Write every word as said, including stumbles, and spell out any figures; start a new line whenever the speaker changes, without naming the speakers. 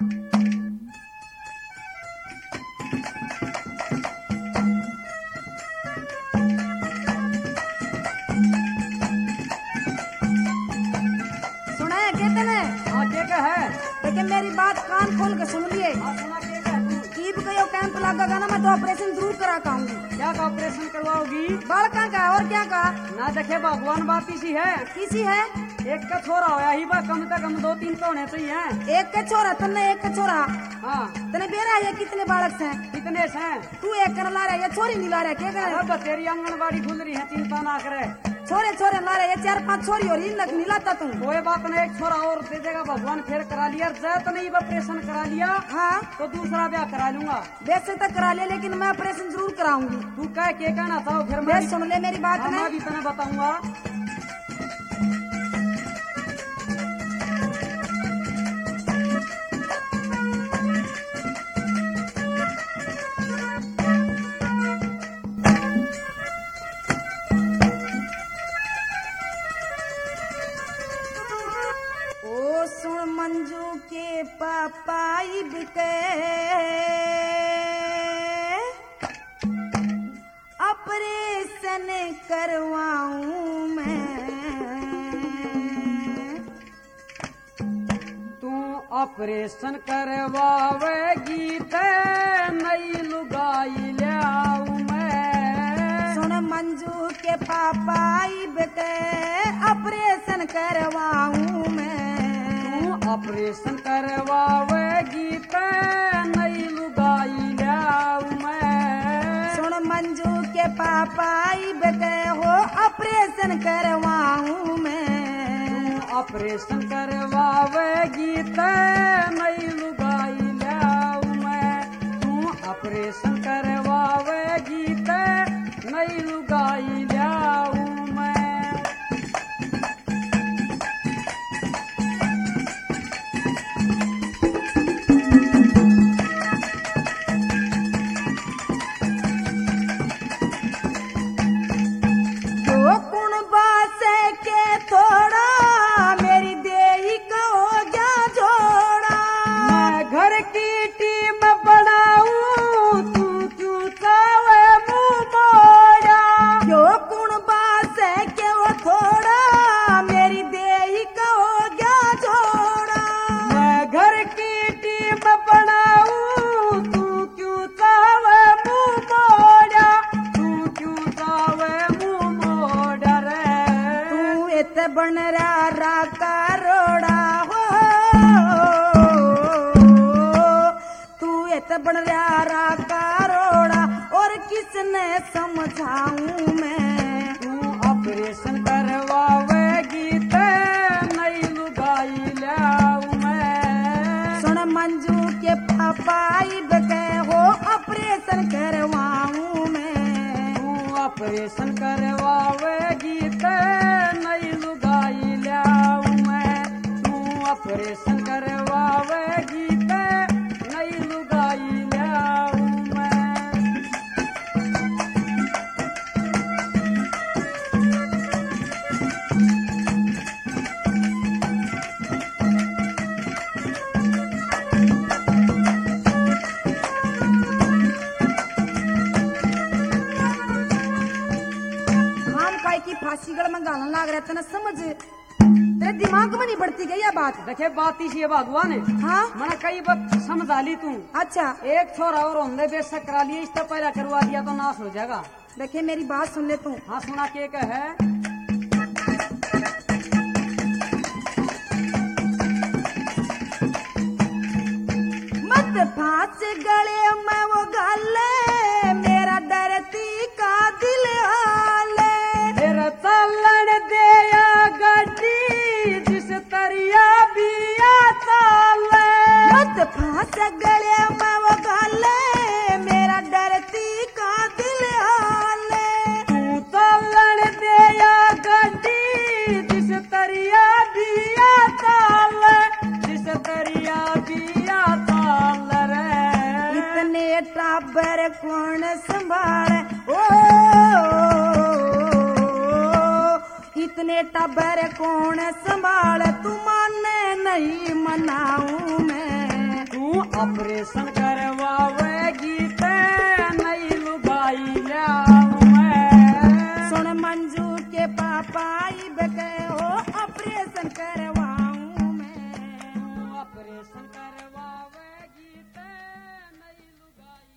लेकिन मेरी बात कान खोल के सुन लिए। कीप कयो कैंप लगेगा ना, मैं तो ऑपरेशन जरूर करा पाऊंगी।
क्या का ऑपरेशन करवाओगी?
बालका का और क्या का
ना देखे भगवान बात इसी है।
किसी है
एक का छोरा होया ही बा, कम से कम दो तीन तो होने चाहिए।
एक का छोरा तन्ने एक का छोरा
हाँ
तने बेरा ये कितने बालक हैं?
कितने हैं?
तू एक कर ला रहा है, ये छोरी नहीं ला रहा, क्या करे?
अब तेरी आंगनबाड़ी खुल रही है, चिंता ना करे।
छोरे छोरे ला रहे, ये चार पांच छोरी और इन लग मिलाता तू।
कोई बात नहीं, एक छोरा और दे देगा भगवान, फिर करा लिया। जय तो नहीं ऑपरेशन करा लिया
हाँ
तो दूसरा ब्याह करा लूंगा।
वैसे तो करा ले, लेकिन मैं ऑपरेशन जरूर कराऊंगी।
तू क्या के कहना था फिर?
मैं सुन ले मेरी बात
मैं
ना,
भी तुम्हें बताऊंगा।
सुन मंजू के पापाई बिके ऑपरेशन करवाऊं मैं।
तू ऑपरेशन करवावेगी ते नई लुगाई ले आऊं मैं।
सुन मंजू के पापाई बिके ऑपरेशन करवाऊं मैं।
ऑपरेशन करवावेगी ते नई लुगाई लाऊं मैं।
सुन मंजू के पापाई बके हो ऑपरेशन करवाऊं मैं।
ऑपरेशन करवावेगी ते नई लुगाई लाऊं मैं। तू ऑपरेशन करवावेगी ते नई लुगाई लाऊं मैं।
बन रा करोड़ा हो तू इत बन रा करोड़ा और किसने समझाऊं मैं।
तू ऑपरेशन करवावेगी ते नई लुगाई लाऊं मैं।
सुन मंजू के पापाई बके हो ऑपरेशन करवाऊं मैं।
तू ऑपरेशन करवावेगी ते नई लुगाई लाऊं मैं। तू ऑपरेशन करवावेगी ते नई लुगाई लाऊं मैं।
की फांसी गढ़ में गालन लाग रहा था ना, समझ तेरे दिमाग में नहीं बढ़ती गई ये बात।
देखे बात इसी है भगवान।
हाँ
मैंने कई बात समझा ली तू।
अच्छा
एक छोरा और हमने बेशक करा लिया, इससे पहले करवा दिया तो नाश हो जाएगा।
देखे मेरी बात सुन ले तू।
हाँ सुना के है।
मत फांस गले में वो गाले मेरा डरती का दिल हाले।
तेरा चलन दिया गड्डी जिस तरिया बिया ताले।
मत फांस गले में वो गाले मेरा डरती का दिल हाले।
तू चलन दिया गड्डी जिस तरिया बिया ताले। जिस तरिया बिया ताले रे।
इतने टाबर कौन संभाले ओ, इतने टाबर कौन संभाले तू माने नहीं मनाऊं मैं।
तू ऑपरेशन करवावेगी ते नई लुगाई लाऊं मैं।
सुन मंजू के पापा ई